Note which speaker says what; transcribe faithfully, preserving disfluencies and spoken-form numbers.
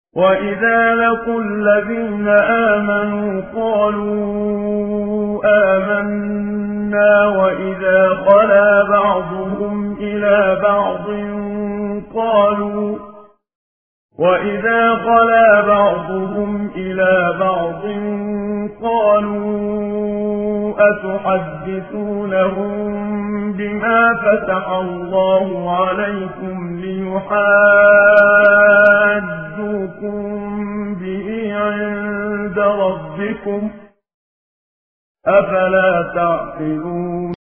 Speaker 1: وَإِذَا لَقُوا الَّذِينَ آمَنُوا قَالُوا آمَنَّا وَإِذَا خَلَا بَعْضُهُمْ إِلَى بَعْضٍ قَالُوا وَإِذَا خَلَا بَعْضُهُمْ إِلَى بَعْضٍ قَالُوا أَتُحَدِّثُونَهُم بِمَا فَتَحَ اللَّهُ عَلَيْكُمْ لِيُحَاجُّوكُم بِهِ عِندَ رَبِّكُمْ ۚ أَفَلَا تَعْقِلُونَ